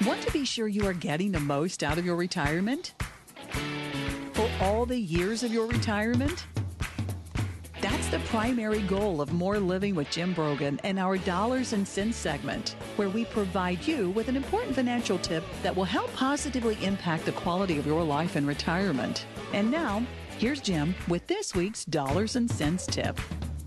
Want to be sure you are getting the most out of your retirement? For all the years of your retirement? That's the primary goal of More Living with Jim Brogan and our Dollars and Cents segment, where we provide you with an important financial tip that will help positively impact the quality of your life in retirement. And now, here's Jim with this week's Dollars and Cents tip.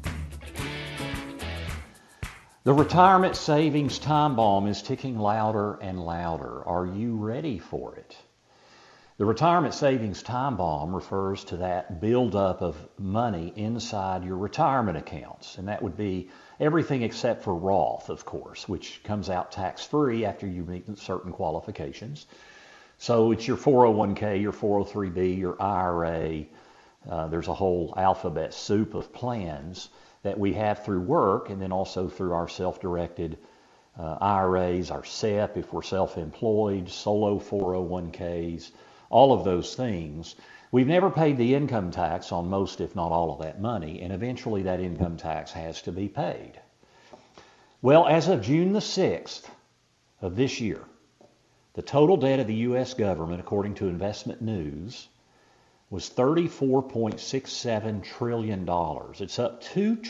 The retirement savings time bomb is ticking louder and louder. Are you ready for it? The retirement savings time bomb refers to that buildup of money inside your retirement accounts. And that would be everything except for Roth, of course, which comes out tax-free after you meet certain qualifications. So it's your 401k, your 403b, your IRA. There's a whole alphabet soup of plans that we have through work, and then also through our self-directed IRAs, our SEP if we're self-employed, solo 401ks, all of those things. We've never paid the income tax on most, if not all, of that money, and eventually that income tax has to be paid. Well, as of June the 6th of this year, the total debt of the U.S. government, according to Investment News, was $34.67 trillion. It's up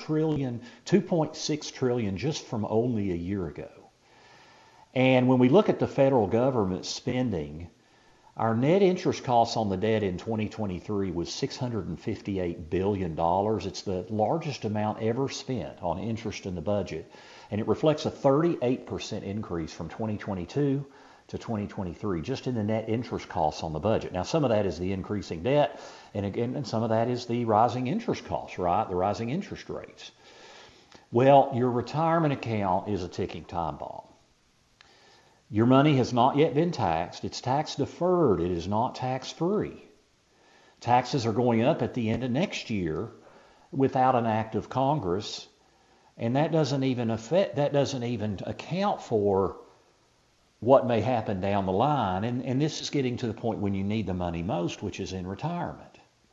$2.6 trillion just from only a year ago. And when we look at the federal government spending, our net interest costs on the debt in 2023 was $658 billion. It's the largest amount ever spent on interest in the budget. And it reflects a 38% increase from 2022 to 2023, just in the net interest costs on the budget. Now, some of that is the increasing debt, and again, some of that is the rising interest costs, right? The rising interest rates. Well, your retirement account is a ticking time bomb. Your money has not yet been taxed. It's tax deferred. It is not tax free. Taxes are going up at the end of next year without an act of Congress, and that doesn't even account for what may happen down the line, and this is getting to the point when you need the money most, which is in retirement.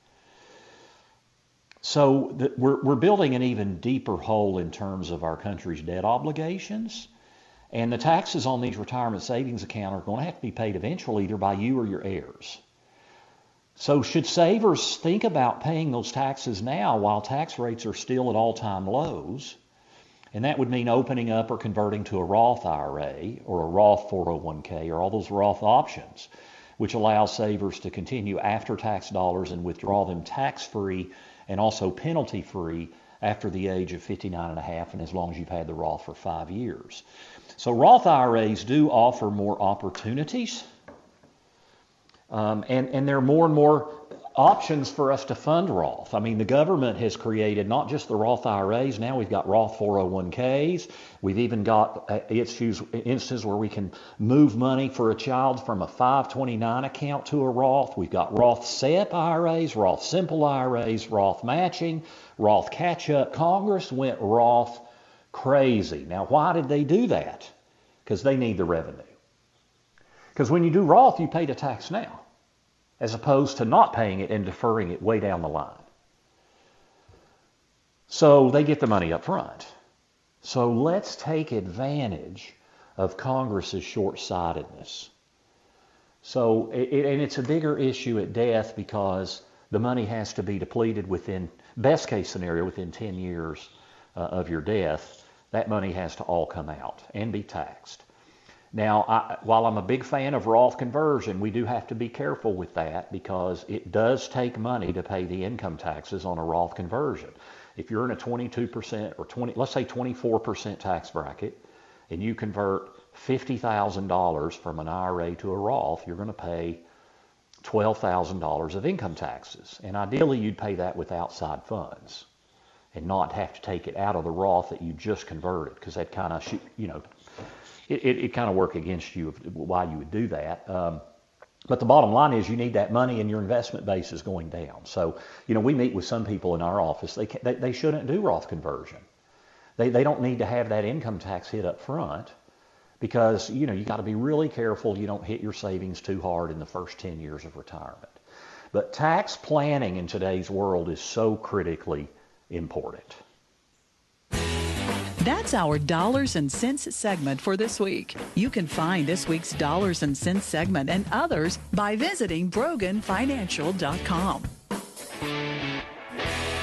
So we're building an even deeper hole in terms of our country's debt obligations, and the taxes on these retirement savings accounts are going to have to be paid eventually, either by you or your heirs. So should savers think about paying those taxes now while tax rates are still at all-time lows? And that would mean opening up or converting to a Roth IRA or a Roth 401k or all those Roth options, which allows savers to continue after-tax dollars and withdraw them tax-free and also penalty-free after the age of 59 and a half, and as long as you've had the Roth for 5 years. So Roth IRAs do offer more opportunities, and there are more and more options for us to fund Roth. I mean, the government has created not just the Roth IRAs, now we've got Roth 401ks. We've even got instances where we can move money for a child from a 529 account to a Roth. We've got Roth SEP IRAs, Roth Simple IRAs, Roth Matching, Roth Catch-Up. Congress went Roth crazy. Now, why did they do that? Because they need the revenue. Because when you do Roth, you pay the tax now, as opposed to not paying it and deferring it way down the line. So they get the money up front. So let's take advantage of Congress's short-sightedness. So, and it's a bigger issue at death because the money has to be depleted within, best case scenario, within 10 years of your death. That money has to all come out and be taxed. Now, while I'm a big fan of Roth conversion, we do have to be careful with that because it does take money to pay the income taxes on a Roth conversion. If you're in a 22% or let's say 24% tax bracket, and you convert $50,000 from an IRA to a Roth, you're going to pay $12,000 of income taxes. And ideally, you'd pay that with outside funds and not have to take it out of the Roth that you just converted, because that kind of, it kind of work against you of why you would do that. But the bottom line is you need that money and your investment base is going down. So, we meet with some people in our office. They shouldn't do Roth conversion. They don't need to have that income tax hit up front because, you got to be really careful you don't hit your savings too hard in the first 10 years of retirement. But tax planning in today's world is so critically important. That's our Dollars and Cents segment for this week. You can find this week's Dollars and Cents segment and others by visiting BroganFinancial.com.